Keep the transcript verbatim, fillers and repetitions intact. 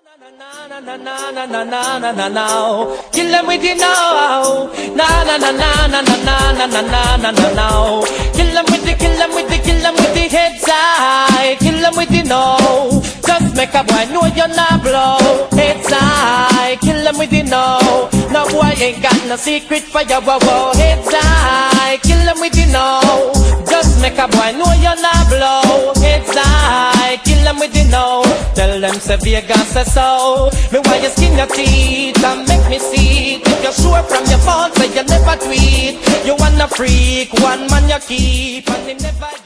Na na na na na na na na na na. Kill them with you now. Na na na na na na na na na na na na na. Kill them with the, kill them with the, kill them with the head side. Kill them with you now. Just make a boy know you're not blow. Head side. Kill them with you now. No boy ain't got no secret for your wow wow. Head side. Kill them with you now. Just make a boy know you're not blow. Head side. Kill them with you now. Tell them say Vegas say so. Me why you skin your teeth and make me see it. If you're sure from your phone say you never tweet. You wanna freak, one man you keep and they never